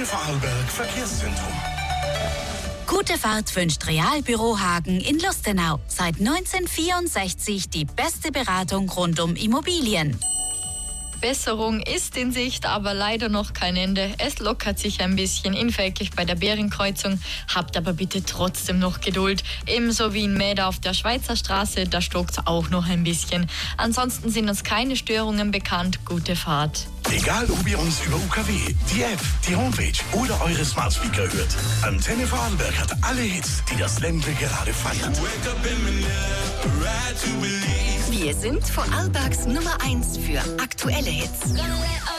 Vorarlberg Verkehrszentrum. Gute Fahrt wünscht Realbüro Hagen in Lustenau. Seit 1964 die beste Beratung rund um Immobilien. Besserung ist in Sicht, aber leider noch kein Ende. Es lockert sich ein bisschen in Feldkirch bei der Bärenkreuzung. Habt aber bitte trotzdem noch Geduld. Ebenso wie in Mäder auf der Schweizer Straße, da stockt es auch noch ein bisschen. Ansonsten sind uns keine Störungen bekannt. Gute Fahrt. Egal ob ihr uns über UKW, die App, die Homepage oder eure Smart Speaker hört. Antenne Vorarlberg hat alle Hits, die das Ländle gerade feiert. Wir sind Vorarlbergs Nummer 1 für aktuelle Hits.